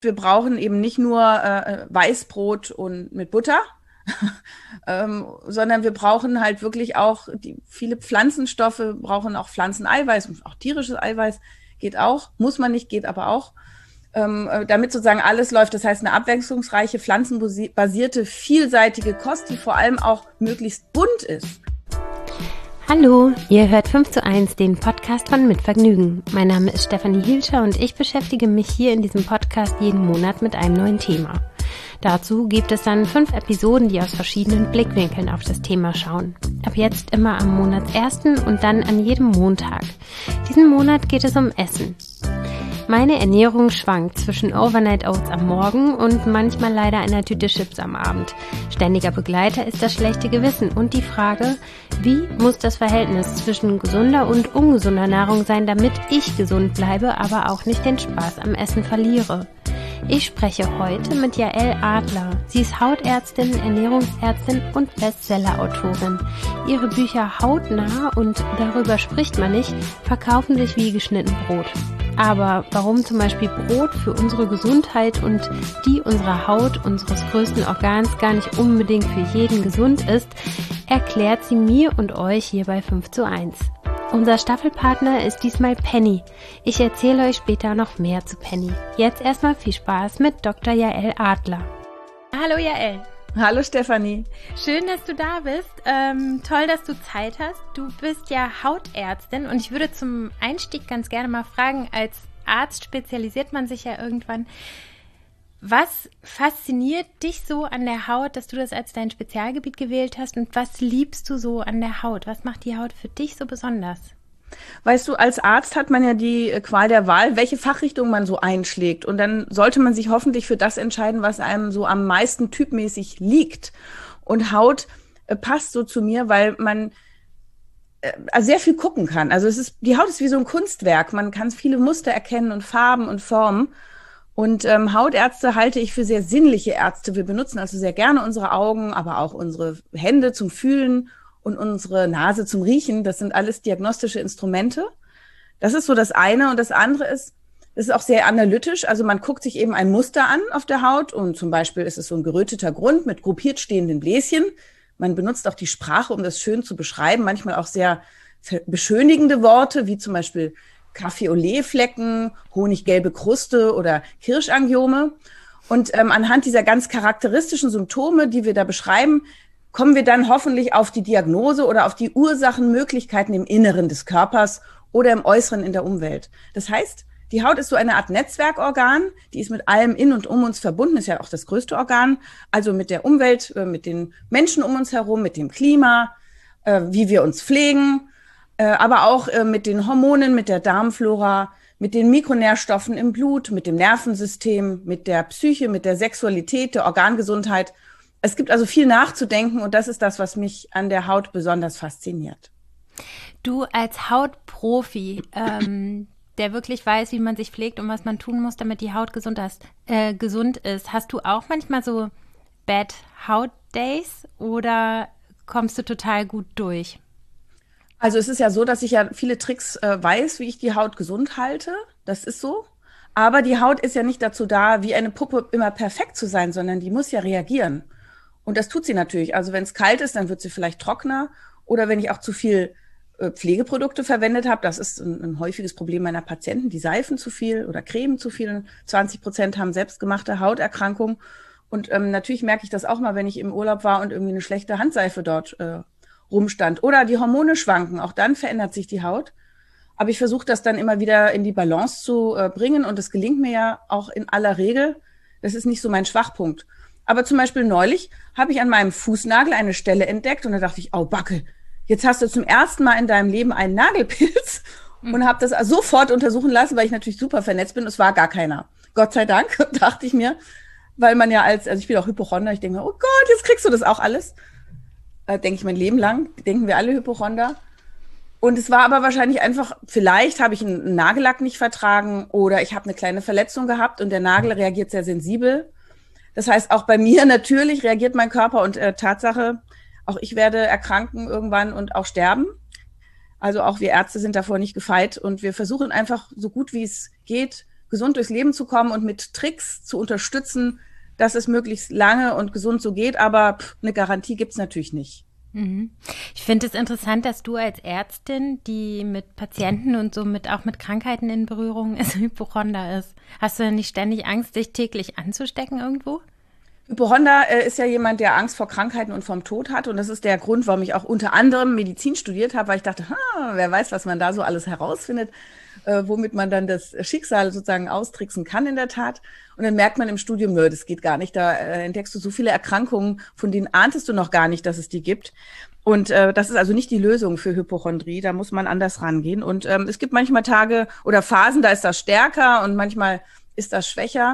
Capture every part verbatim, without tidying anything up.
wir brauchen eben nicht nur äh, Weißbrot und mit Butter, ähm, sondern wir brauchen halt wirklich auch die, viele Pflanzenstoffe, brauchen auch Pflanzeneiweiß und auch tierisches Eiweiß geht auch, muss man nicht, geht aber auch, ähm, damit sozusagen alles läuft. Das heißt, eine abwechslungsreiche, pflanzenbasierte, vielseitige Kost, die vor allem auch möglichst bunt ist. Hallo, ihr hört fünf zu eins, den Podcast von Mitvergnügen. Mein Name ist Stefanie Hielscher und ich beschäftige mich hier in diesem Podcast jeden Monat mit einem neuen Thema. Dazu gibt es dann fünf Episoden, die aus verschiedenen Blickwinkeln auf das Thema schauen. Ab jetzt immer am Monatsersten und dann an jedem Montag. Diesen Monat geht es um Essen. Meine Ernährung schwankt zwischen Overnight Oats am Morgen und manchmal leider einer Tüte Chips am Abend. Ständiger Begleiter ist das schlechte Gewissen und die Frage, wie muss das Verhältnis zwischen gesunder und ungesunder Nahrung sein, damit ich gesund bleibe, aber auch nicht den Spaß am Essen verliere. Ich spreche heute mit Jael Adler. Sie ist Hautärztin, Ernährungsärztin und Bestsellerautorin. Ihre Bücher Hautnah und Darüber spricht man nicht verkaufen sich wie geschnitten Brot. Aber warum zum Beispiel Brot für unsere Gesundheit und die unserer Haut, unseres größten Organs, gar nicht unbedingt für jeden gesund ist, erklärt sie mir und euch hier bei fünf zu eins. Unser Staffelpartner ist diesmal Penny. Ich erzähle euch später noch mehr zu Penny. Jetzt erstmal viel Spaß mit Doktor Jael Adler. Hallo Jael. Hallo Stefanie. Schön, dass du da bist. Ähm, toll, dass du Zeit hast. Du bist ja Hautärztin und ich würde zum Einstieg ganz gerne mal fragen, als Arzt spezialisiert man sich ja irgendwann. Was fasziniert dich so an der Haut, dass du das als dein Spezialgebiet gewählt hast und was liebst du so an der Haut? Was macht die Haut für dich so besonders? Weißt du, als Arzt hat man ja die Qual der Wahl, welche Fachrichtung man so einschlägt. Und dann sollte man sich hoffentlich für das entscheiden, was einem so am meisten typmäßig liegt. Und Haut äh, passt so zu mir, weil man äh, sehr viel gucken kann. Also es ist, die Haut ist wie so ein Kunstwerk. Man kann viele Muster erkennen und Farben und Formen. Und ähm, Hautärzte halte ich für sehr sinnliche Ärzte. Wir benutzen also sehr gerne unsere Augen, aber auch unsere Hände zum Fühlen und unsere Nase zum Riechen. Das sind alles diagnostische Instrumente. Das ist so das eine. Und das andere ist, es ist auch sehr analytisch. Also man guckt sich eben ein Muster an auf der Haut und zum Beispiel ist es so ein geröteter Grund mit gruppiert stehenden Bläschen. Man benutzt auch die Sprache, um das schön zu beschreiben. Manchmal auch sehr beschönigende Worte, wie zum Beispiel Kaffee-Olé-Flecken, honiggelbe Kruste oder Kirschangiome. Und ähm, anhand dieser ganz charakteristischen Symptome, die wir da beschreiben, kommen wir dann hoffentlich auf die Diagnose oder auf die Ursachenmöglichkeiten im Inneren des Körpers oder im Äußeren in der Umwelt. Das heißt, die Haut ist so eine Art Netzwerkorgan, die ist mit allem in und um uns verbunden, ist ja auch das größte Organ, also mit der Umwelt, mit den Menschen um uns herum, mit dem Klima, wie wir uns pflegen, aber auch mit den Hormonen, mit der Darmflora, mit den Mikronährstoffen im Blut, mit dem Nervensystem, mit der Psyche, mit der Sexualität, der Organgesundheit. Es gibt also viel nachzudenken und das ist das, was mich an der Haut besonders fasziniert. Du als Hautprofi, ähm, der wirklich weiß, wie man sich pflegt und was man tun muss, damit die Haut gesund ist, äh, gesund ist, hast du auch manchmal so Bad Haut Days oder kommst du total gut durch? Also es ist ja so, dass ich ja viele Tricks äh, weiß, wie ich die Haut gesund halte. Das ist so. Aber die Haut ist ja nicht dazu da, wie eine Puppe immer perfekt zu sein, sondern die muss ja reagieren. Und das tut sie natürlich. Also wenn es kalt ist, dann wird sie vielleicht trockener. Oder wenn ich auch zu viel äh, Pflegeprodukte verwendet habe, das ist ein, ein häufiges Problem meiner Patienten, die Seifen zu viel oder Creme zu viel. zwanzig Prozent haben selbstgemachte Hauterkrankungen. Und ähm, natürlich merke ich das auch mal, wenn ich im Urlaub war und irgendwie eine schlechte Handseife dort äh, rumstand. Oder die Hormone schwanken, auch dann verändert sich die Haut. Aber ich versuche das dann immer wieder in die Balance zu äh, bringen und das gelingt mir ja auch in aller Regel. Das ist nicht so mein Schwachpunkt. Aber zum Beispiel neulich habe ich an meinem Fußnagel eine Stelle entdeckt und da dachte ich, oh Backe, jetzt hast du zum ersten Mal in deinem Leben einen Nagelpilz mhm. und habe das sofort untersuchen lassen, weil ich natürlich super vernetzt bin. Es war gar keiner. Gott sei Dank, dachte ich mir, weil man ja als, also ich bin auch Hypochonder, ich denke mir, oh Gott, jetzt kriegst du das auch alles. Äh, denke ich mein Leben lang, denken wir alle Hypochonder. Und es war aber wahrscheinlich einfach, vielleicht habe ich einen Nagellack nicht vertragen oder ich habe eine kleine Verletzung gehabt und der Nagel reagiert sehr sensibel. Das heißt, auch bei mir natürlich reagiert mein Körper und äh, Tatsache, auch ich werde erkranken irgendwann und auch sterben. Also auch wir Ärzte sind davor nicht gefeit und wir versuchen einfach so gut wie es geht, gesund durchs Leben zu kommen und mit Tricks zu unterstützen, dass es möglichst lange und gesund so geht. Aber pff, eine Garantie gibt's natürlich nicht. Ich finde es interessant, dass du als Ärztin, die mit Patienten und so mit auch mit Krankheiten in Berührung ist, Hypochonder ist. Hast du denn nicht ständig Angst, dich täglich anzustecken irgendwo? Hypochonder äh, ist ja jemand, der Angst vor Krankheiten und vom Tod hat. Und das ist der Grund, warum ich auch unter anderem Medizin studiert habe, weil ich dachte, ha, wer weiß, was man da so alles herausfindet, äh, womit man dann das Schicksal sozusagen austricksen kann in der Tat. Und dann merkt man im Studium, nö, das geht gar nicht. Da äh, entdeckst du so viele Erkrankungen, von denen ahntest du noch gar nicht, dass es die gibt. Und äh, das ist also nicht die Lösung für Hypochondrie. Da muss man anders rangehen. Und ähm, es gibt manchmal Tage oder Phasen, da ist das stärker und manchmal ist das schwächer.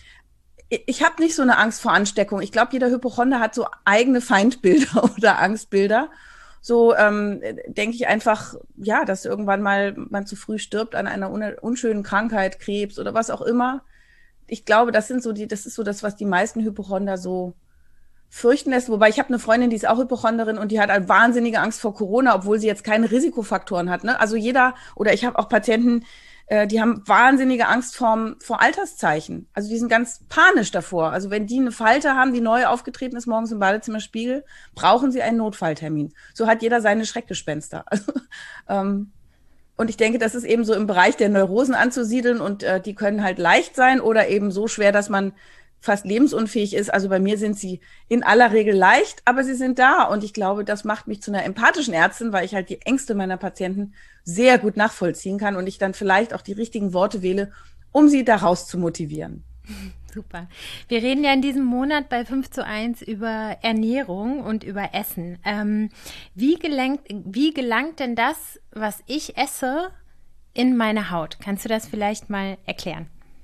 Ich habe nicht so eine Angst vor Ansteckung. Ich glaube, jeder Hypochonder hat so eigene Feindbilder oder Angstbilder. So ähm, denke ich einfach, ja, dass irgendwann mal man zu früh stirbt an einer un- unschönen Krankheit, Krebs oder was auch immer. Ich glaube, das sind so die, das ist so das, was die meisten Hypochonder so fürchten lässt. Wobei ich habe eine Freundin, die ist auch Hypochonderin und die hat eine wahnsinnige Angst vor Corona, obwohl sie jetzt keine Risikofaktoren hat. Ne? Also jeder, oder ich habe auch Patienten, die haben wahnsinnige Angst vor, vor Alterszeichen. Also die sind ganz panisch davor. Also wenn die eine Falte haben, die neu aufgetreten ist, morgens im Badezimmerspiegel, brauchen sie einen Notfalltermin. So hat jeder seine Schreckgespenster. Also, ähm, und ich denke, das ist eben so im Bereich der Neurosen anzusiedeln und äh, die können halt leicht sein oder eben so schwer, dass man fast lebensunfähig ist. Also bei mir sind sie in aller Regel leicht, aber sie sind da. Und ich glaube, das macht mich zu einer empathischen Ärztin, weil ich halt die Ängste meiner Patienten sehr gut nachvollziehen kann und ich dann vielleicht auch die richtigen Worte wähle, um sie daraus zu motivieren. Super. Wir reden ja in diesem Monat bei fünf zu eins über Ernährung und über Essen. Ähm, wie gelangt, wie gelangt denn das, was ich esse, in meine Haut? Kannst du das vielleicht mal erklären?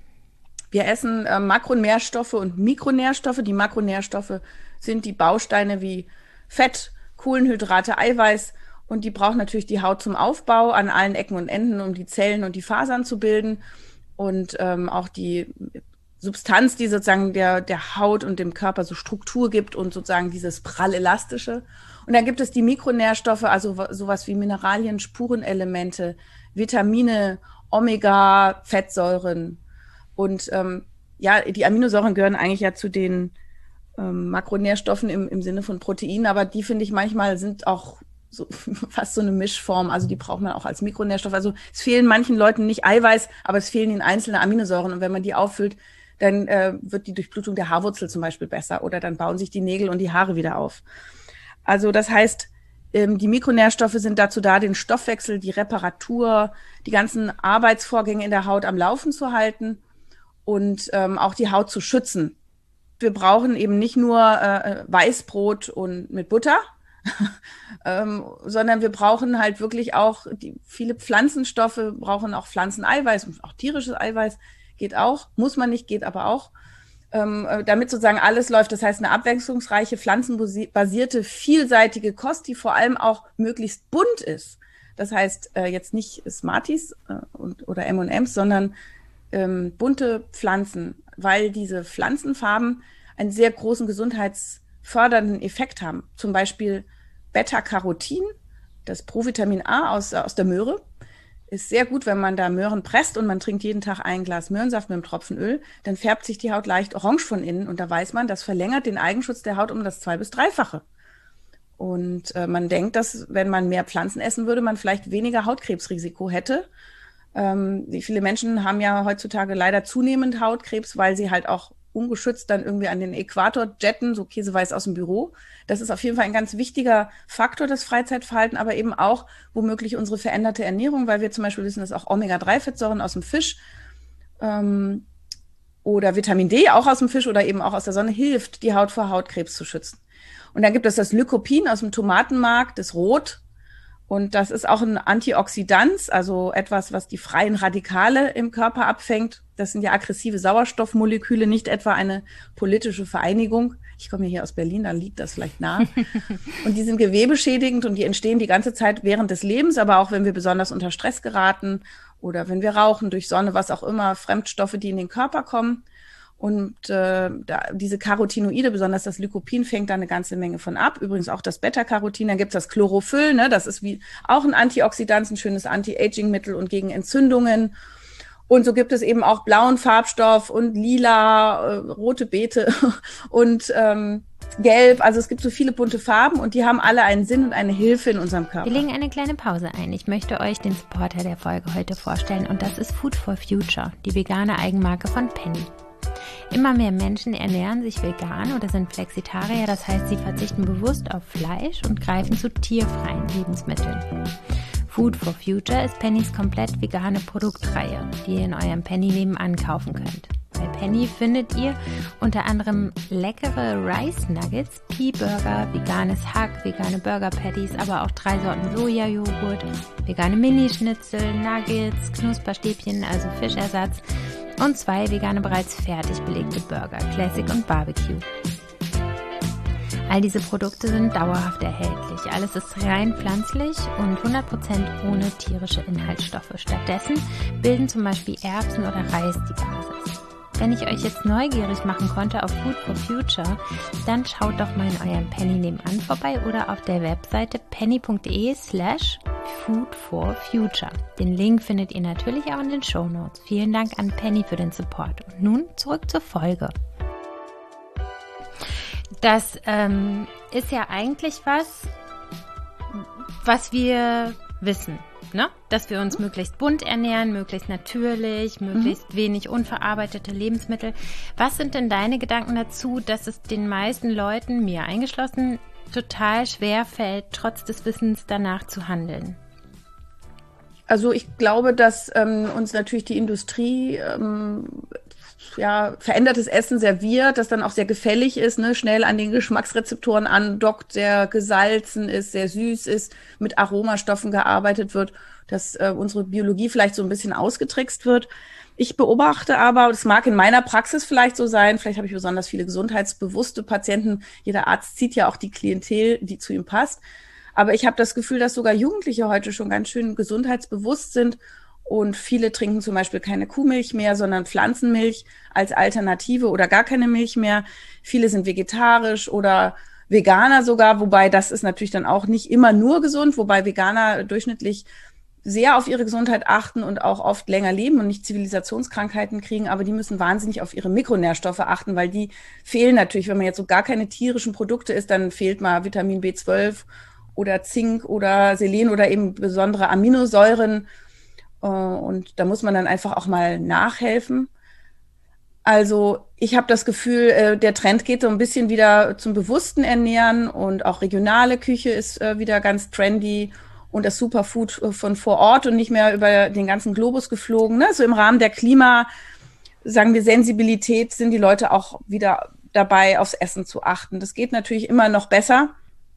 Wir essen äh, Makronährstoffe und Mikronährstoffe. Die Makronährstoffe sind die Bausteine wie Fett, Kohlenhydrate, Eiweiß. Und die braucht natürlich die Haut zum Aufbau an allen Ecken und Enden, um die Zellen und die Fasern zu bilden. Und ähm, auch die Substanz, die sozusagen der, der Haut und dem Körper so Struktur gibt und sozusagen dieses prall-elastische. Und dann gibt es die Mikronährstoffe, also sowas wie Mineralien, Spurenelemente, Vitamine, Omega, Fettsäuren. Und ähm, ja, die Aminosäuren gehören eigentlich ja zu den ähm, Makronährstoffen im, im Sinne von Proteinen, aber die finde ich manchmal sind auch so fast so eine Mischform, also die braucht man auch als Mikronährstoff. Also es fehlen manchen Leuten nicht Eiweiß, aber es fehlen ihnen einzelne Aminosäuren und wenn man die auffüllt, dann äh, wird die Durchblutung der Haarwurzel zum Beispiel besser oder dann bauen sich die Nägel und die Haare wieder auf. Also das heißt, ähm, die Mikronährstoffe sind dazu da, den Stoffwechsel, die Reparatur, die ganzen Arbeitsvorgänge in der Haut am Laufen zu halten und ähm, auch die Haut zu schützen. Wir brauchen eben nicht nur äh, Weißbrot und mit Butter, ähm, sondern wir brauchen halt wirklich auch die, viele Pflanzenstoffe, brauchen auch Pflanzeneiweiß und auch tierisches Eiweiß, geht auch, muss man nicht, geht aber auch, ähm, damit sozusagen alles läuft. Das heißt, eine abwechslungsreiche, pflanzenbasierte, vielseitige Kost, die vor allem auch möglichst bunt ist. Das heißt, äh, jetzt nicht Smarties äh, und, oder M und M's, sondern ähm, bunte Pflanzen, weil diese Pflanzenfarben einen sehr großen gesundheitsfördernden Effekt haben. Zum Beispiel Beta-Carotin, das Provitamin A aus, aus der Möhre, ist sehr gut, wenn man da Möhren presst und man trinkt jeden Tag ein Glas Möhrensaft mit einem Tropfen Öl, dann färbt sich die Haut leicht orange von innen und da weiß man, das verlängert den Eigenschutz der Haut um das zwei- bis dreifache. Und äh, man denkt, dass wenn man mehr Pflanzen essen würde, man vielleicht weniger Hautkrebsrisiko hätte. Ähm, viele Menschen haben ja heutzutage leider zunehmend Hautkrebs, weil sie halt auch ungeschützt dann irgendwie an den Äquator jetten, so käseweiß aus dem Büro. Das ist auf jeden Fall ein ganz wichtiger Faktor, das Freizeitverhalten, aber eben auch womöglich unsere veränderte Ernährung, weil wir zum Beispiel wissen, dass auch Omega drei Fettsäuren aus dem Fisch ähm, oder Vitamin D auch aus dem Fisch oder eben auch aus der Sonne hilft, die Haut vor Hautkrebs zu schützen. Und dann gibt es das Lycopin aus dem Tomatenmark, das Rot. Und das ist auch ein Antioxidant, also etwas, was die freien Radikale im Körper abfängt. Das sind ja aggressive Sauerstoffmoleküle, nicht etwa eine politische Vereinigung. Ich komme ja hier aus Berlin, da liegt das vielleicht nah. Und die sind gewebeschädigend und die entstehen die ganze Zeit während des Lebens, aber auch wenn wir besonders unter Stress geraten oder wenn wir rauchen, durch Sonne, was auch immer, Fremdstoffe, die in den Körper kommen. Und äh, da, diese Carotinoide, besonders das Lycopin, fängt da eine ganze Menge von ab. Übrigens auch das Beta-Carotin, dann gibt's das Chlorophyll, ne? Das ist wie auch ein Antioxidant, ein schönes Anti-Aging-Mittel und gegen Entzündungen. Und so gibt es eben auch blauen Farbstoff und lila, äh, rote Beete und ähm, gelb. Also es gibt so viele bunte Farben und die haben alle einen Sinn und eine Hilfe in unserem Körper. Wir legen eine kleine Pause ein. Ich möchte euch den Supporter der Folge heute vorstellen und das ist Food for Future, die vegane Eigenmarke von Penny. Immer mehr Menschen ernähren sich vegan oder sind Flexitarier, das heißt, sie verzichten bewusst auf Fleisch und greifen zu tierfreien Lebensmitteln. Food for Future ist Pennys komplett vegane Produktreihe, die ihr in eurem Penny nebenan kaufen könnt. Bei Penny findet ihr unter anderem leckere Rice Nuggets, Pea-Burger, veganes Hack, vegane Burger Patties, aber auch drei Sorten Sojajoghurt, vegane Minischnitzel, Nuggets, Knusperstäbchen, also Fischersatz und zwei vegane bereits fertig belegte Burger, Classic und Barbecue. All diese Produkte sind dauerhaft erhältlich. Alles ist rein pflanzlich und hundert Prozent ohne tierische Inhaltsstoffe. Stattdessen bilden zum Beispiel Erbsen oder Reis die Basis. Wenn ich euch jetzt neugierig machen konnte auf Food for Future, dann schaut doch mal in eurem Penny nebenan vorbei oder auf der Webseite penny.de slash food for future. Den Link findet ihr natürlich auch in den Shownotes. Vielen Dank an Penny für den Support. Und nun zurück zur Folge. Das ähm, ist ja eigentlich was, was wir wissen, ne? Dass wir uns möglichst bunt ernähren, möglichst natürlich, möglichst mhm. wenig unverarbeitete Lebensmittel. Was sind denn deine Gedanken dazu, dass es den meisten Leuten, mir eingeschlossen, total schwer fällt, trotz des Wissens danach zu handeln? Also ich glaube, dass ähm, uns natürlich die Industrie ähm, ja, verändertes Essen serviert, das dann auch sehr gefällig ist, ne, schnell an den Geschmacksrezeptoren andockt, sehr gesalzen ist, sehr süß ist, mit Aromastoffen gearbeitet wird, dass äh, unsere Biologie vielleicht so ein bisschen ausgetrickst wird. Ich beobachte aber, das mag in meiner Praxis vielleicht so sein, vielleicht habe ich besonders viele gesundheitsbewusste Patienten, jeder Arzt zieht ja auch die Klientel, die zu ihm passt, aber ich habe das Gefühl, dass sogar Jugendliche heute schon ganz schön gesundheitsbewusst sind. Und viele trinken zum Beispiel keine Kuhmilch mehr, sondern Pflanzenmilch als Alternative oder gar keine Milch mehr. Viele sind vegetarisch oder Veganer sogar, wobei das ist natürlich dann auch nicht immer nur gesund, wobei Veganer durchschnittlich sehr auf ihre Gesundheit achten und auch oft länger leben und nicht Zivilisationskrankheiten kriegen, aber die müssen wahnsinnig auf ihre Mikronährstoffe achten, weil die fehlen natürlich. Wenn man jetzt so gar keine tierischen Produkte isst, dann fehlt mal Vitamin B zwölf oder Zink oder Selen oder eben besondere Aminosäuren. Und da muss man dann einfach auch mal nachhelfen. Also ich habe das Gefühl, der Trend geht so ein bisschen wieder zum bewussten Ernähren und auch regionale Küche ist wieder ganz trendy und das Superfood von vor Ort und nicht mehr über den ganzen Globus geflogen. Ne? So im Rahmen der Klima, sagen wir, Sensibilität sind die Leute auch wieder dabei, aufs Essen zu achten. Das geht natürlich immer noch besser.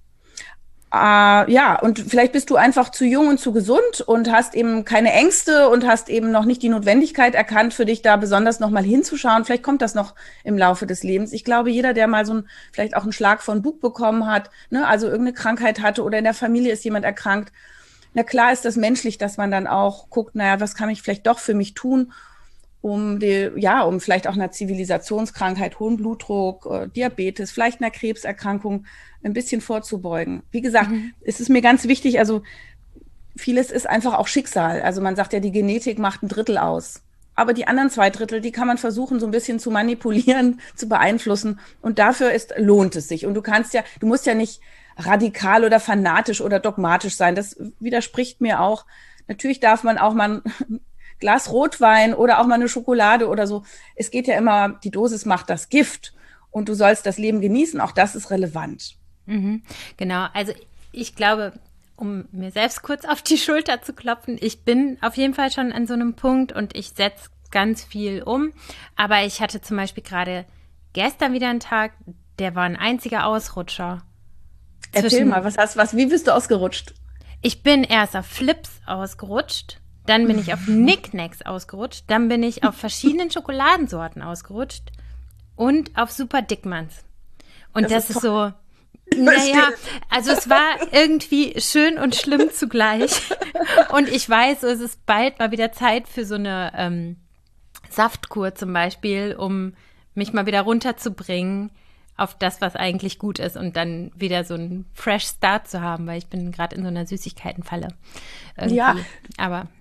Uh, ja, und vielleicht bist du einfach zu jung und zu gesund und hast eben keine Ängste und hast eben noch nicht die Notwendigkeit erkannt, für dich da besonders nochmal hinzuschauen. Vielleicht kommt das noch im Laufe des Lebens. Ich glaube, jeder, der mal so ein, vielleicht auch einen Schlag von Bug bekommen hat, ne, also irgendeine Krankheit hatte oder in der Familie ist jemand erkrankt, na klar ist das menschlich, dass man dann auch guckt, naja, was kann ich vielleicht doch für mich tun, um die, ja, um vielleicht auch einer Zivilisationskrankheit, hohen Blutdruck, äh, Diabetes, vielleicht einer Krebserkrankung ein bisschen vorzubeugen. Wie gesagt, mhm. es ist mir ganz wichtig, also vieles ist einfach auch Schicksal. Also man sagt ja, die Genetik macht ein Drittel aus. Aber die anderen zwei Drittel, die kann man versuchen, so ein bisschen zu manipulieren, zu beeinflussen. Und dafür ist, lohnt es sich. Und du kannst ja, du musst ja nicht radikal oder fanatisch oder dogmatisch sein. Das widerspricht mir auch. Natürlich darf man auch mal ein Glas Rotwein oder auch mal eine Schokolade oder so. Es geht ja immer, die Dosis macht das Gift. Und du sollst das Leben genießen. Auch das ist relevant. Mhm, genau, also ich glaube, um mir selbst kurz auf die Schulter zu klopfen, ich bin auf jeden Fall schon an so einem Punkt und ich setze ganz viel um. Aber ich hatte zum Beispiel gerade gestern wieder einen Tag, der war ein einziger Ausrutscher. Erzähl mal, was hast, was, wie bist du ausgerutscht? Ich bin erst auf Flips ausgerutscht, dann bin ich auf Knickknacks ausgerutscht, dann bin ich auf verschiedenen Schokoladensorten ausgerutscht und auf Super Dickmanns. Und das, das ist, ist so... Naja, also es war irgendwie schön und schlimm zugleich. Und ich weiß, es ist bald mal wieder Zeit für so eine ähm, Saftkur zum Beispiel, um mich mal wieder runterzubringen auf das, was eigentlich gut ist und dann wieder so einen Fresh Start zu haben, weil ich bin gerade in so einer Süßigkeitenfalle. Irgendwie. Ja, aber...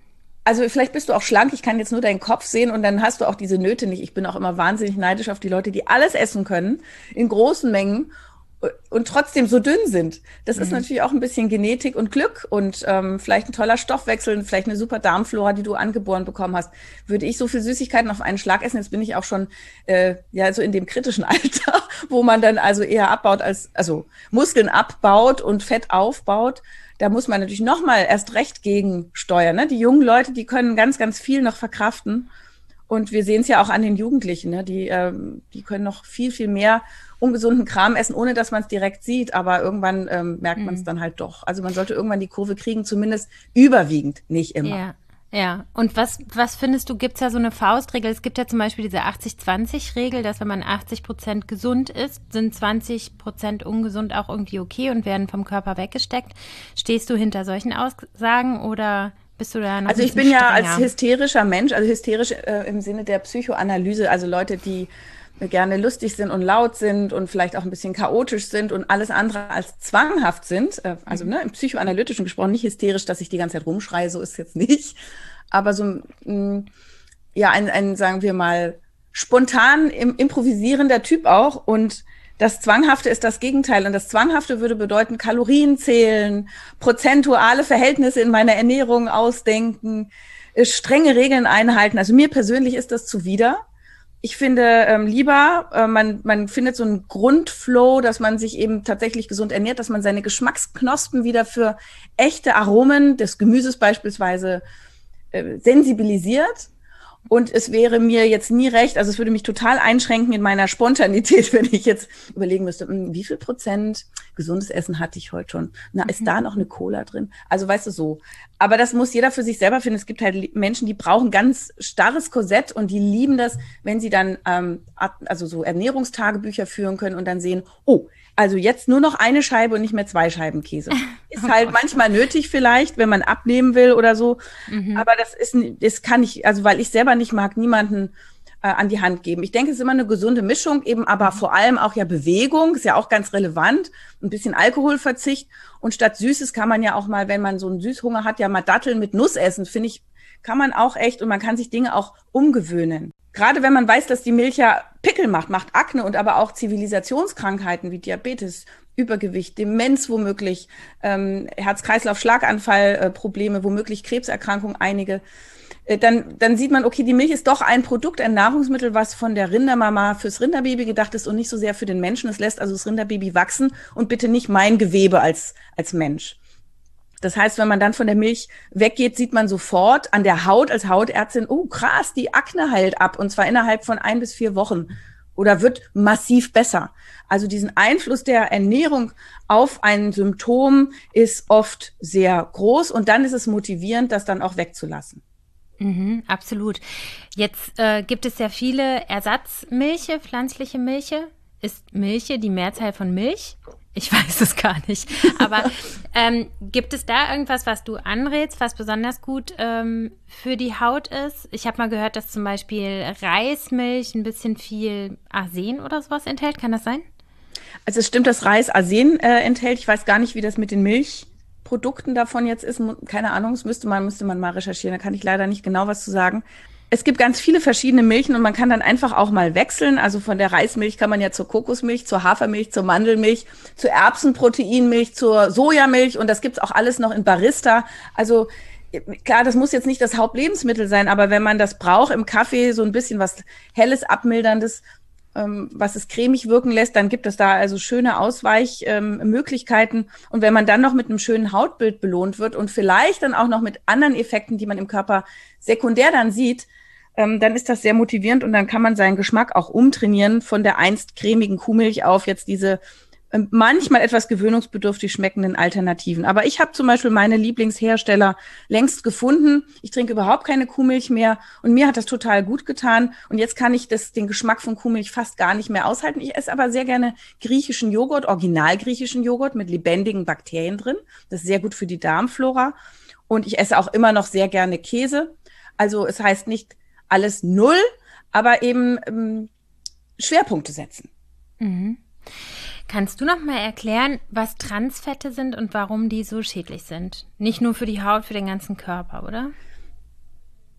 Also vielleicht bist du auch schlank, ich kann jetzt nur deinen Kopf sehen und dann hast du auch diese Nöte nicht. Ich bin auch immer wahnsinnig neidisch auf die Leute, die alles essen können, in großen Mengen und trotzdem so dünn sind. Das mhm. ist natürlich auch ein bisschen Genetik und Glück und ähm, vielleicht ein toller Stoffwechsel, vielleicht eine super Darmflora, die du angeboren bekommen hast. Würde ich so viel Süßigkeiten auf einen Schlag essen, jetzt bin ich auch schon äh, ja so in dem kritischen Alter, wo man dann also eher abbaut als, also Muskeln abbaut und Fett aufbaut. Da muss man natürlich noch mal erst recht gegensteuern. Ne? Die jungen Leute, die können ganz, ganz viel noch verkraften. Und wir sehen es ja auch an den Jugendlichen. Ne? Die, ähm, die können noch viel, viel mehr ungesunden Kram essen, ohne dass man es direkt sieht. Aber irgendwann ähm, merkt man es dann halt doch. Also man sollte irgendwann die Kurve kriegen, zumindest überwiegend, nicht immer. Ja. Ja, und was, was findest du, gibt es ja so eine Faustregel? Es gibt ja zum Beispiel diese achtzig zwanzig Regel, dass wenn man achtzig Prozent gesund ist, sind zwanzig Prozent ungesund auch irgendwie okay und werden vom Körper weggesteckt. Stehst du hinter solchen Aussagen oder bist du da noch Also ich bin strenger? Ja als hysterischer Mensch, also hysterisch äh, im Sinne der Psychoanalyse, also Leute, die gerne lustig sind und laut sind und vielleicht auch ein bisschen chaotisch sind und alles andere als zwanghaft sind. Also ne, im Psychoanalytischen gesprochen, nicht hysterisch, dass ich die ganze Zeit rumschreie, so ist es jetzt nicht. Aber so ein, ja, ein, ein, sagen wir mal, spontan im, improvisierender Typ auch. Und das Zwanghafte ist das Gegenteil. Und das Zwanghafte würde bedeuten, Kalorien zählen, prozentuale Verhältnisse in meiner Ernährung ausdenken, strenge Regeln einhalten. Also mir persönlich ist das zuwider. Ich finde ähm, lieber, äh, man, man findet so einen Grundflow, dass man sich eben tatsächlich gesund ernährt, dass man seine Geschmacksknospen wieder für echte Aromen des Gemüses beispielsweise äh, sensibilisiert. Und es wäre mir jetzt nie recht, also es würde mich total einschränken in meiner Spontanität, wenn ich jetzt überlegen müsste, wie viel Prozent gesundes Essen hatte ich heute schon? Na, ist da noch eine Cola drin? Also weißt du so. Aber das muss jeder für sich selber finden. Es gibt halt Menschen, die brauchen ganz starres Korsett und die lieben das, wenn sie dann ähm, also so Ernährungstagebücher führen können und dann sehen, oh, also jetzt nur noch eine Scheibe und nicht mehr zwei Scheiben Käse. Ist oh halt Gott. Manchmal nötig vielleicht, wenn man abnehmen will oder so. Mhm. Aber das ist, das kann ich, also weil ich selber nicht mag, niemanden äh, an die Hand geben. Ich denke, es ist immer eine gesunde Mischung, eben aber vor allem auch ja Bewegung, ist ja auch ganz relevant. Ein bisschen Alkoholverzicht. Und statt Süßes kann man ja auch mal, wenn man so einen Süßhunger hat, ja mal Datteln mit Nuss essen. Finde ich, kann man auch echt und man kann sich Dinge auch umgewöhnen. Gerade wenn man weiß, dass die Milch ja Pickel macht, macht Akne und aber auch Zivilisationskrankheiten wie Diabetes, Übergewicht, Demenz womöglich, ähm, Herz-Kreislauf-Schlaganfall-Probleme, äh, womöglich Krebserkrankungen, einige. Äh, dann, dann sieht man, okay, die Milch ist doch ein Produkt, ein Nahrungsmittel, was von der Rindermama fürs Rinderbaby gedacht ist und nicht so sehr für den Menschen. Es lässt also das Rinderbaby wachsen und bitte nicht mein Gewebe als, als Mensch. Das heißt, wenn man dann von der Milch weggeht, sieht man sofort an der Haut als Hautärztin, oh krass, die Akne heilt ab und zwar innerhalb von ein bis vier Wochen oder wird massiv besser. Also diesen Einfluss der Ernährung auf ein Symptom ist oft sehr groß und dann ist es motivierend, das dann auch wegzulassen. Mhm, absolut. Jetzt äh, gibt es ja viele Ersatzmilche, pflanzliche Milche. Ist Milche die Mehrzahl von Milch? Ich weiß es gar nicht. Aber ähm, gibt es da irgendwas, was du anrätst, was besonders gut ähm, für die Haut ist? Ich habe mal gehört, dass zum Beispiel Reismilch ein bisschen viel Arsen oder sowas enthält. Kann das sein? Also es stimmt, dass Reis Arsen äh, enthält. Ich weiß gar nicht, wie das mit den Milchprodukten davon jetzt ist. Keine Ahnung, das müsste man, müsste man mal recherchieren. Da kann ich leider nicht genau was zu sagen. Es gibt ganz viele verschiedene Milchen und man kann dann einfach auch mal wechseln. Also von der Reismilch kann man ja zur Kokosmilch, zur Hafermilch, zur Mandelmilch, zur Erbsenproteinmilch, zur Sojamilch und das gibt's auch alles noch in Barista. Also klar, das muss jetzt nicht das Hauptlebensmittel sein, aber wenn man das braucht im Kaffee, so ein bisschen was Helles, Abmilderndes, ähm, was es cremig wirken lässt, dann gibt es da also schöne Ausweichmöglichkeiten. Ähm, und wenn man dann noch mit einem schönen Hautbild belohnt wird und vielleicht dann auch noch mit anderen Effekten, die man im Körper sekundär dann sieht, ähm, dann ist das sehr motivierend und dann kann man seinen Geschmack auch umtrainieren von der einst cremigen Kuhmilch auf jetzt diese ähm, manchmal etwas gewöhnungsbedürftig schmeckenden Alternativen. Aber ich habe zum Beispiel meine Lieblingshersteller längst gefunden. Ich trinke überhaupt keine Kuhmilch mehr und mir hat das total gut getan. Und jetzt kann ich das, den Geschmack von Kuhmilch fast gar nicht mehr aushalten. Ich esse aber sehr gerne griechischen Joghurt, originalgriechischen Joghurt mit lebendigen Bakterien drin. Das ist sehr gut für die Darmflora. Und ich esse auch immer noch sehr gerne Käse. Also es heißt nicht alles null, aber eben ähm, Schwerpunkte setzen. Mhm. Kannst du noch mal erklären, was Transfette sind und warum die so schädlich sind? Nicht nur für die Haut, für den ganzen Körper, oder?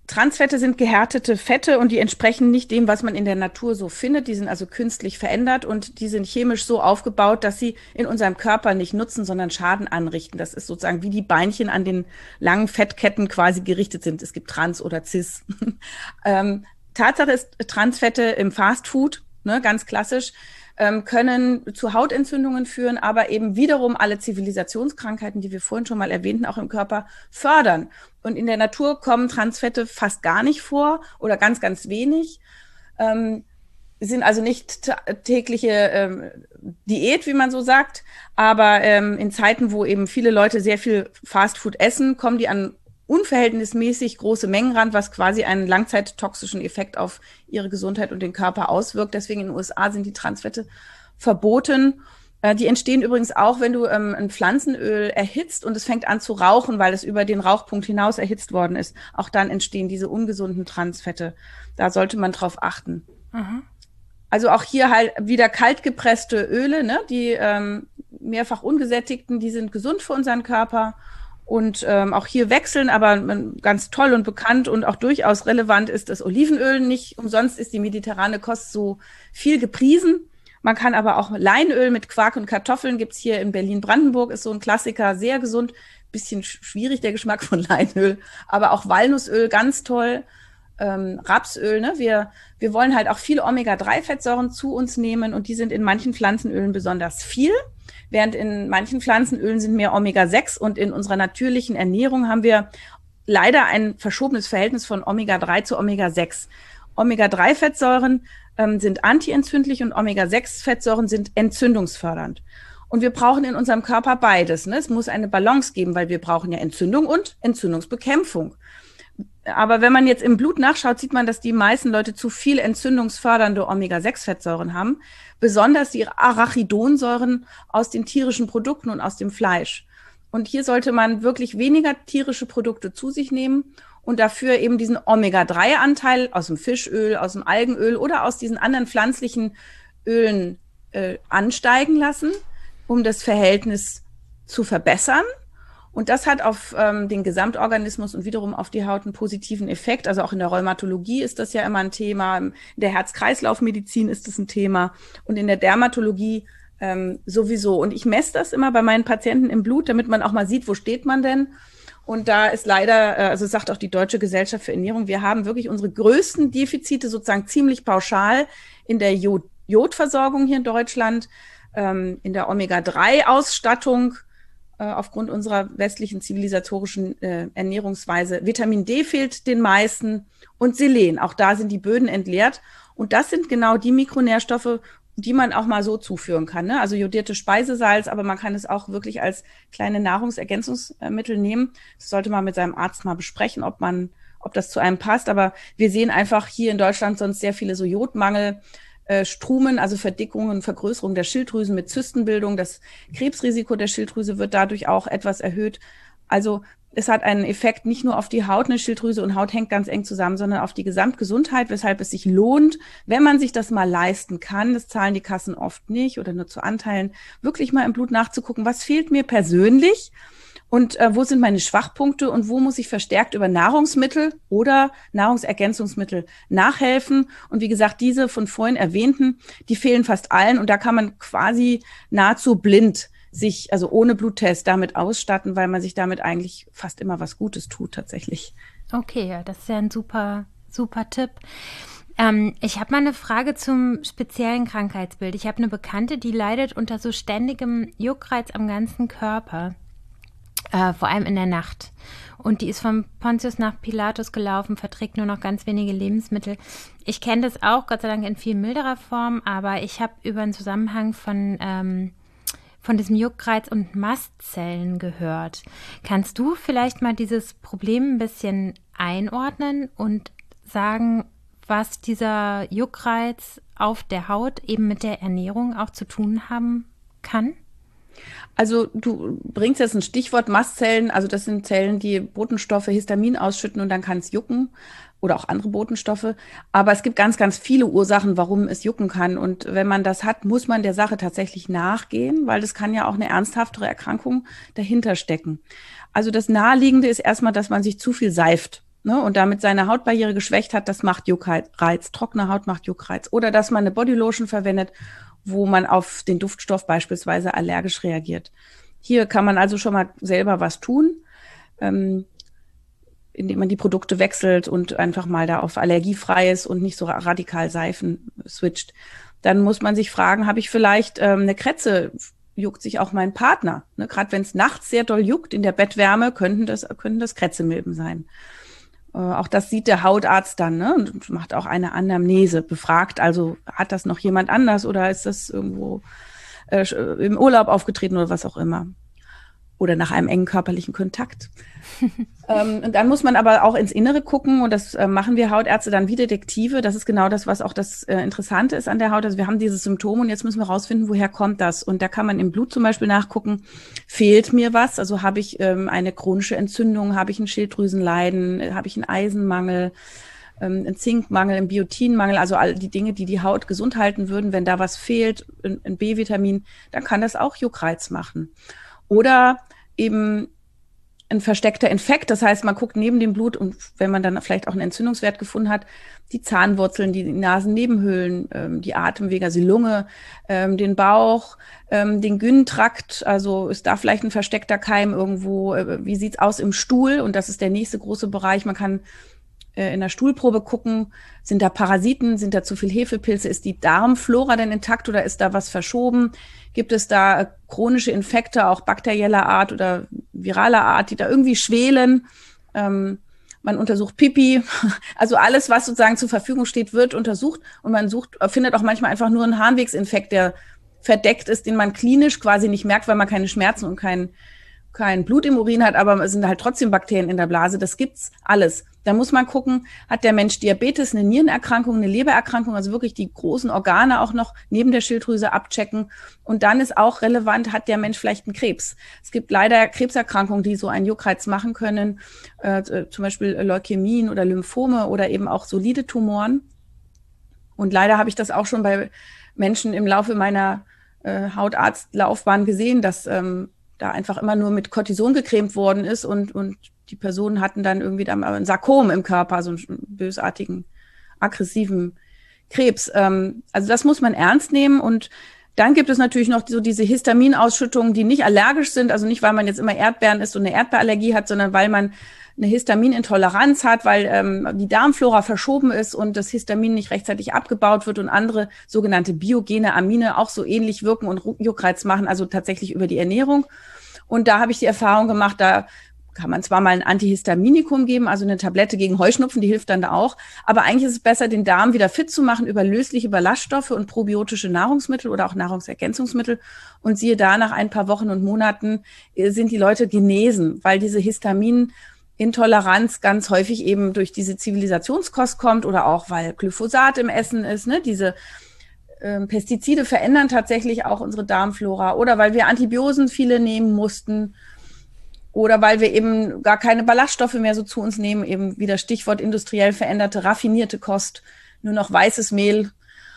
Transfette sind gehärtete Fette und die entsprechen nicht dem, was man in der Natur so findet. Die sind also künstlich verändert und die sind chemisch so aufgebaut, dass sie in unserem Körper nicht nutzen, sondern Schaden anrichten. Das ist sozusagen wie die Beinchen an den langen Fettketten quasi gerichtet sind. Es gibt Trans oder Cis. ähm, Tatsache ist, Transfette im Fastfood, ne, ganz klassisch, ähm, können zu Hautentzündungen führen, aber eben wiederum alle Zivilisationskrankheiten, die wir vorhin schon mal erwähnten, auch im Körper fördern. Und in der Natur kommen Transfette fast gar nicht vor oder ganz, ganz wenig. Ähm, sind also nicht t- tägliche ähm, Diät, wie man so sagt, aber ähm, in Zeiten, wo eben viele Leute sehr viel Fastfood essen, kommen die an unverhältnismäßig große Mengen ran, was quasi einen langzeittoxischen Effekt auf ihre Gesundheit und den Körper auswirkt. Deswegen in den U S A sind die Transfette verboten. Äh, die entstehen übrigens auch, wenn du ähm, ein Pflanzenöl erhitzt und es fängt an zu rauchen, weil es über den Rauchpunkt hinaus erhitzt worden ist. Auch dann entstehen diese ungesunden Transfette. Da sollte man drauf achten. Mhm. Also auch hier halt wieder kaltgepresste Öle, ne? Die ähm, mehrfach ungesättigten, die sind gesund für unseren Körper. Und ähm, auch hier wechseln, aber ganz toll und bekannt und auch durchaus relevant ist das Olivenöl. Nicht umsonst ist die mediterrane Kost so viel gepriesen. Man kann aber auch Leinöl mit Quark und Kartoffeln, gibt's hier in Berlin-Brandenburg, ist so ein Klassiker, sehr gesund. Bisschen schwierig, der Geschmack von Leinöl, aber auch Walnussöl, ganz toll. Ähm, Rapsöl, ne? Wir, wir wollen halt auch viele Omega drei Fettsäuren zu uns nehmen und die sind in manchen Pflanzenölen besonders viel. Während in manchen Pflanzenölen sind mehr Omega sechs und in unserer natürlichen Ernährung haben wir leider ein verschobenes Verhältnis von Omega drei zu Omega sechs. Omega drei Fettsäuren ähm, sind antientzündlich und Omega sechs Fettsäuren sind entzündungsfördernd. Und wir brauchen in unserem Körper beides, ne? Es muss eine Balance geben, weil wir brauchen ja Entzündung und Entzündungsbekämpfung. Aber wenn man jetzt im Blut nachschaut, sieht man, dass die meisten Leute zu viel entzündungsfördernde Omega sechs Fettsäuren haben. Besonders die Arachidonsäuren aus den tierischen Produkten und aus dem Fleisch. Und hier sollte man wirklich weniger tierische Produkte zu sich nehmen und dafür eben diesen Omega drei Anteil aus dem Fischöl, aus dem Algenöl oder aus diesen anderen pflanzlichen Ölen äh, ansteigen lassen, um das Verhältnis zu verbessern. Und das hat auf ähm, den Gesamtorganismus und wiederum auf die Haut einen positiven Effekt. Also auch in der Rheumatologie ist das ja immer ein Thema. In der Herz-Kreislauf-Medizin ist das ein Thema. Und in der Dermatologie ähm, sowieso. Und ich messe das immer bei meinen Patienten im Blut, damit man auch mal sieht, wo steht man denn. Und da ist leider, äh, also sagt auch die Deutsche Gesellschaft für Ernährung, wir haben wirklich unsere größten Defizite sozusagen ziemlich pauschal in der Jod- Jodversorgung hier in Deutschland, ähm, in der Omega drei Ausstattung, aufgrund unserer westlichen zivilisatorischen äh, Ernährungsweise. Vitamin D fehlt den meisten und Selen. Auch da sind die Böden entleert. Und das sind genau die Mikronährstoffe, die man auch mal so zuführen kann, ne? Also jodierte Speisesalz, aber man kann es auch wirklich als kleine Nahrungsergänzungsmittel nehmen. Das sollte man mit seinem Arzt mal besprechen, ob man, ob das zu einem passt. Aber wir sehen einfach hier in Deutschland sonst sehr viele so Jodmangel, Strumen, also Verdickungen, Vergrößerung der Schilddrüsen mit Zystenbildung. Das Krebsrisiko der Schilddrüse wird dadurch auch etwas erhöht. Also es hat einen Effekt nicht nur auf die Haut, eine Schilddrüse und Haut hängt ganz eng zusammen, sondern auf die Gesamtgesundheit, weshalb es sich lohnt, wenn man sich das mal leisten kann, das zahlen die Kassen oft nicht oder nur zu Anteilen, wirklich mal im Blut nachzugucken, was fehlt mir persönlich und äh, wo sind meine Schwachpunkte und wo muss ich verstärkt über Nahrungsmittel oder Nahrungsergänzungsmittel nachhelfen. Und wie gesagt, diese von vorhin erwähnten, die fehlen fast allen und da kann man quasi nahezu blind sich, also ohne Bluttest, damit ausstatten, weil man sich damit eigentlich fast immer was Gutes tut tatsächlich. Okay, ja, das ist ja ein super, super Tipp. Ähm, ich habe mal eine Frage zum speziellen Krankheitsbild. Ich habe eine Bekannte, die leidet unter so ständigem Juckreiz am ganzen Körper. Äh, vor allem in der Nacht. Und die ist vom Pontius nach Pilatus gelaufen, verträgt nur noch ganz wenige Lebensmittel. Ich kenne das auch, Gott sei Dank in viel milderer Form, aber ich habe über einen Zusammenhang von, ähm, von diesem Juckreiz und Mastzellen gehört. Kannst du vielleicht mal dieses Problem ein bisschen einordnen und sagen, was dieser Juckreiz auf der Haut eben mit der Ernährung auch zu tun haben kann? Also du bringst jetzt ein Stichwort Mastzellen, also das sind Zellen, die Botenstoffe, Histamin ausschütten und dann kann es jucken oder auch andere Botenstoffe. Aber es gibt ganz, ganz viele Ursachen, warum es jucken kann. Und wenn man das hat, muss man der Sache tatsächlich nachgehen, weil das kann ja auch eine ernsthaftere Erkrankung dahinter stecken. Also das Naheliegende ist erstmal, dass man sich zu viel seift. ne, und damit seine Hautbarriere geschwächt hat, das macht Juckreiz. Trockene Haut macht Juckreiz. Oder dass man eine Bodylotion verwendet, wo man auf den Duftstoff beispielsweise allergisch reagiert. Hier kann man also schon mal selber was tun, ähm, indem man die Produkte wechselt und einfach mal da auf allergiefreies und nicht so radikal Seifen switcht. Dann muss man sich fragen, habe ich vielleicht ähm, eine Krätze, juckt sich auch mein Partner? Ne? Gerade wenn es nachts sehr doll juckt, in der Bettwärme, könnten das, könnten das Krätzemilben sein. Äh, auch das sieht der Hautarzt dann, ne? Und macht auch eine Anamnese, befragt also, hat das noch jemand anders oder ist das irgendwo äh, im Urlaub aufgetreten oder was auch immer. Oder nach einem engen körperlichen Kontakt. ähm, und dann muss man aber auch ins Innere gucken und das äh, machen wir Hautärzte dann wie Detektive. Das ist genau das, was auch das äh, Interessante ist an der Haut. Also wir haben dieses Symptom und jetzt müssen wir rausfinden, woher kommt das. Und da kann man im Blut zum Beispiel nachgucken, fehlt mir was? Also habe ich ähm, eine chronische Entzündung, habe ich ein Schilddrüsenleiden, habe ich einen Eisenmangel, ähm, einen Zinkmangel, einen Biotinmangel, also all die Dinge, die die Haut gesund halten würden. Wenn da was fehlt, ein, ein B-Vitamin, dann kann das auch Juckreiz machen. Oder eben ein versteckter Infekt, das heißt, man guckt neben dem Blut und wenn man dann vielleicht auch einen Entzündungswert gefunden hat, die Zahnwurzeln, die Nasennebenhöhlen, ähm, die Atemwege, also die Lunge, ähm, den Bauch, ähm, den Gynntrakt, also ist da vielleicht ein versteckter Keim irgendwo, äh, wie sieht's aus im Stuhl? Und das ist der nächste große Bereich, man kann äh, in der Stuhlprobe gucken, sind da Parasiten, sind da zu viel Hefepilze, ist die Darmflora denn intakt oder ist da was verschoben? Gibt es da chronische Infekte, auch bakterieller Art oder viraler Art, die da irgendwie schwelen? Ähm, man untersucht Pipi. Also alles, was sozusagen zur Verfügung steht, wird untersucht. Und man sucht, findet auch manchmal einfach nur einen Harnwegsinfekt, der verdeckt ist, den man klinisch quasi nicht merkt, weil man keine Schmerzen und kein, kein Blut im Urin hat, aber es sind halt trotzdem Bakterien in der Blase. Das gibt's alles. Da muss man gucken, hat der Mensch Diabetes, eine Nierenerkrankung, eine Lebererkrankung, also wirklich die großen Organe auch noch neben der Schilddrüse abchecken. Und dann ist auch relevant, hat der Mensch vielleicht einen Krebs. Es gibt leider Krebserkrankungen, die so einen Juckreiz machen können, äh, zum Beispiel Leukämien oder Lymphome oder eben auch solide Tumoren. Und leider habe ich das auch schon bei Menschen im Laufe meiner äh, Hautarztlaufbahn gesehen, dass ähm, da einfach immer nur mit Cortison gecremt worden ist und, und die Personen hatten dann irgendwie dann ein Sarkom im Körper, so einen bösartigen, aggressiven Krebs. Ähm, also das muss man ernst nehmen. Und dann gibt es natürlich noch so diese Histaminausschüttungen, die nicht allergisch sind, also nicht, weil man jetzt immer Erdbeeren isst und eine Erdbeerallergie hat, sondern weil man eine Histaminintoleranz hat, weil ähm, die Darmflora verschoben ist und das Histamin nicht rechtzeitig abgebaut wird und andere sogenannte biogene Amine auch so ähnlich wirken und Juckreiz machen, also tatsächlich über die Ernährung. Und da habe ich die Erfahrung gemacht, da kann man zwar mal ein Antihistaminikum geben, also eine Tablette gegen Heuschnupfen, die hilft dann da auch, aber eigentlich ist es besser, den Darm wieder fit zu machen über lösliche Ballaststoffe und probiotische Nahrungsmittel oder auch Nahrungsergänzungsmittel. Und siehe da, nach ein paar Wochen und Monaten sind die Leute genesen, weil diese Histaminintoleranz ganz häufig eben durch diese Zivilisationskost kommt oder auch, weil Glyphosat im Essen ist, ne, diese äh, Pestizide verändern tatsächlich auch unsere Darmflora oder weil wir Antibiosen viele nehmen mussten. Oder weil wir eben gar keine Ballaststoffe mehr so zu uns nehmen, eben wieder Stichwort industriell veränderte, raffinierte Kost, nur noch weißes Mehl.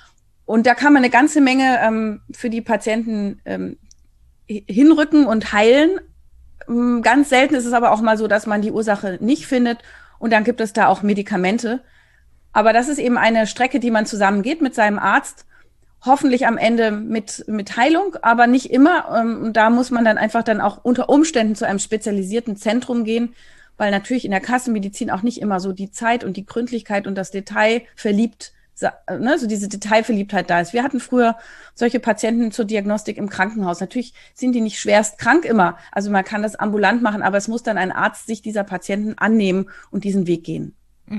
Und da kann man eine ganze Menge ähm, für die Patienten ähm, hinrücken und heilen. Ähm, ganz selten ist es aber auch mal so, dass man die Ursache nicht findet. Und dann gibt es da auch Medikamente. Aber das ist eben eine Strecke, die man zusammen geht mit seinem Arzt. Hoffentlich am Ende mit, mit Heilung, aber nicht immer. Und da muss man dann einfach dann auch unter Umständen zu einem spezialisierten Zentrum gehen, weil natürlich in der Kassenmedizin auch nicht immer so die Zeit und die Gründlichkeit und das Detail verliebt, ne, so diese Detailverliebtheit da ist. Wir hatten früher solche Patienten zur Diagnostik im Krankenhaus. Natürlich sind die nicht schwerst krank immer. Also man kann das ambulant machen, aber es muss dann ein Arzt sich dieser Patienten annehmen und diesen Weg gehen.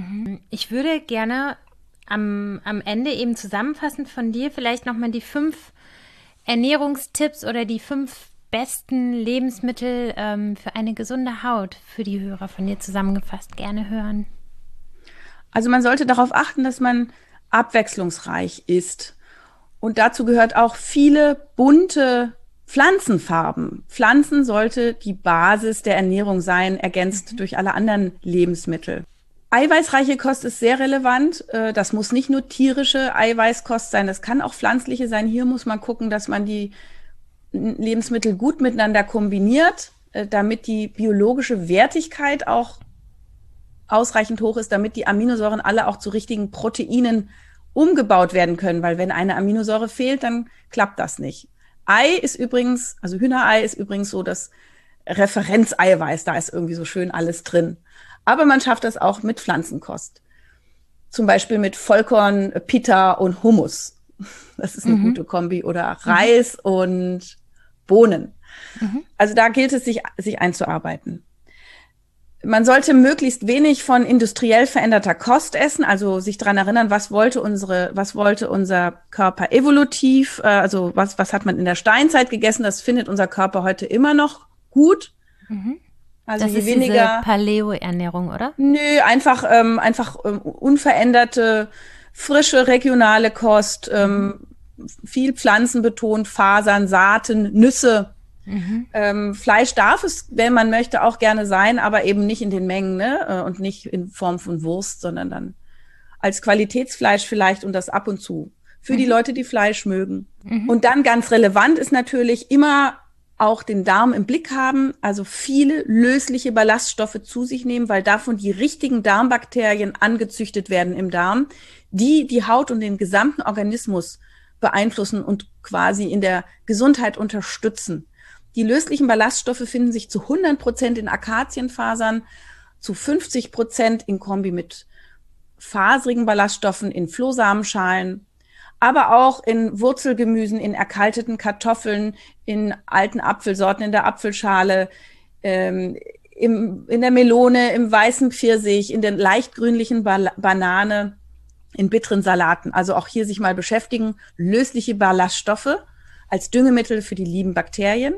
Ich würde gerne Am, am Ende eben zusammenfassend von dir vielleicht nochmal die fünf Ernährungstipps oder die fünf besten Lebensmittel ähm, für eine gesunde Haut für die Hörer von dir zusammengefasst gerne hören. Also man sollte darauf achten, dass man abwechslungsreich isst. Und dazu gehört auch viele bunte Pflanzenfarben. Pflanzen sollte die Basis der Ernährung sein, ergänzt mhm. durch alle anderen Lebensmittel. Eiweißreiche Kost ist sehr relevant. Das muss nicht nur tierische Eiweißkost sein, das kann auch pflanzliche sein. Hier muss man gucken, dass man die Lebensmittel gut miteinander kombiniert, damit die biologische Wertigkeit auch ausreichend hoch ist, damit die Aminosäuren alle auch zu richtigen Proteinen umgebaut werden können, weil wenn eine Aminosäure fehlt, dann klappt das nicht. Ei ist übrigens, also Hühnerei ist übrigens so das Referenzeiweiß, da ist irgendwie so schön alles drin. Aber man schafft das auch mit Pflanzenkost. Zum Beispiel mit Vollkorn, Pita und Hummus. Das ist eine mhm. gute Kombi. Oder Reis mhm. und Bohnen. Mhm. Also da gilt es, sich, sich einzuarbeiten. Man sollte möglichst wenig von industriell veränderter Kost essen, also sich daran erinnern, was wollte unsere, was wollte unser Körper evolutiv, äh, also was, was hat man in der Steinzeit gegessen, das findet unser Körper heute immer noch gut. Mhm. Also das je ist weniger diese Paleo-Ernährung, oder? Nö, einfach, ähm, einfach ähm, unveränderte, frische, regionale Kost, ähm, viel pflanzenbetont, Fasern, Saaten, Nüsse. Mhm. Ähm, Fleisch darf es, wenn man möchte, auch gerne sein, aber eben nicht in den Mengen, ne? Und nicht in Form von Wurst, sondern dann als Qualitätsfleisch vielleicht und das ab und zu. Für mhm. die Leute, die Fleisch mögen. Mhm. Und dann ganz relevant ist natürlich immer auch den Darm im Blick haben, also viele lösliche Ballaststoffe zu sich nehmen, weil davon die richtigen Darmbakterien angezüchtet werden im Darm, die die Haut und den gesamten Organismus beeinflussen und quasi in der Gesundheit unterstützen. Die löslichen Ballaststoffe finden sich zu hundert Prozent in Akazienfasern, zu fünfzig Prozent in Kombi mit faserigen Ballaststoffen in Flohsamenschalen, aber auch in Wurzelgemüsen, in erkalteten Kartoffeln, in alten Apfelsorten, in der Apfelschale, ähm, im, in der Melone, im weißen Pfirsich, in der leicht grünlichen ba- Banane, in bitteren Salaten. Also auch hier sich mal beschäftigen, lösliche Ballaststoffe als Düngemittel für die lieben Bakterien.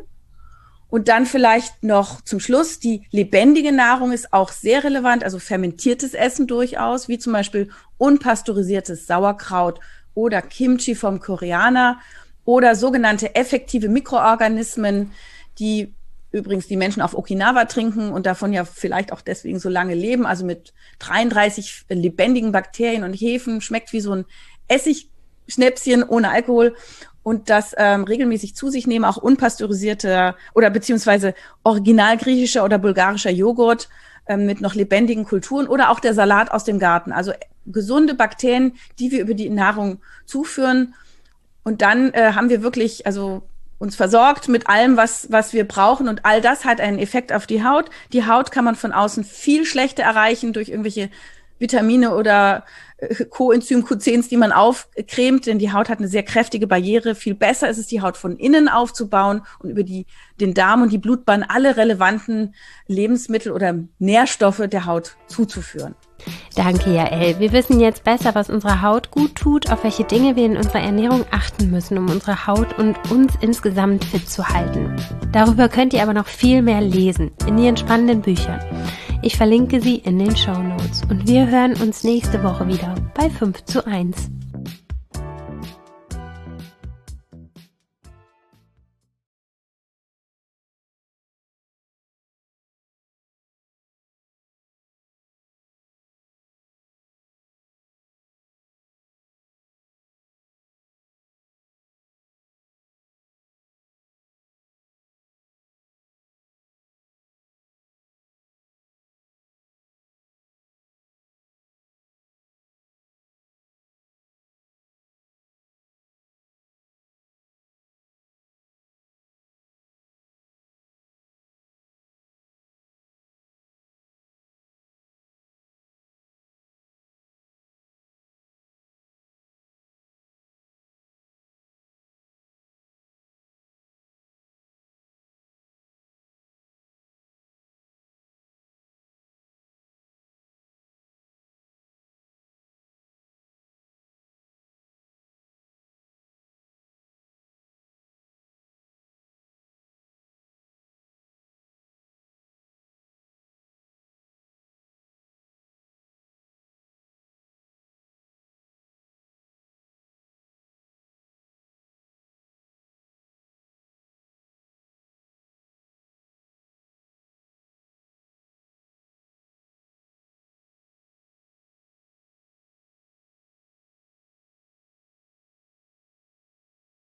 Und dann vielleicht noch zum Schluss, die lebendige Nahrung ist auch sehr relevant, also fermentiertes Essen durchaus, wie zum Beispiel unpasteurisiertes Sauerkraut oder Kimchi vom Koreaner oder sogenannte effektive Mikroorganismen, die übrigens die Menschen auf Okinawa trinken und davon ja vielleicht auch deswegen so lange leben, also mit dreiunddreißig lebendigen Bakterien und Hefen, schmeckt wie so ein Essigschnäpschen ohne Alkohol. Und das ähm, regelmäßig zu sich nehmen, auch unpasteurisierter oder beziehungsweise original griechischer oder bulgarischer Joghurt ähm, mit noch lebendigen Kulturen oder auch der Salat aus dem Garten. Also gesunde Bakterien, die wir über die Nahrung zuführen. Und dann äh, haben wir wirklich also uns versorgt mit allem, was was wir brauchen. Und all das hat einen Effekt auf die Haut. Die Haut kann man von außen viel schlechter erreichen durch irgendwelche Vitamine oder Coenzym Q zehn, die man aufcremt, denn die Haut hat eine sehr kräftige Barriere. Viel besser ist es, die Haut von innen aufzubauen und über die, den Darm und die Blutbahn alle relevanten Lebensmittel oder Nährstoffe der Haut zuzuführen. Danke, Jael. Wir wissen jetzt besser, was unserer Haut gut tut, auf welche Dinge wir in unserer Ernährung achten müssen, um unsere Haut und uns insgesamt fit zu halten. Darüber könnt ihr aber noch viel mehr lesen in ihren spannenden Büchern. Ich verlinke sie in den Shownotes und wir hören uns nächste Woche wieder bei fünf zu eins.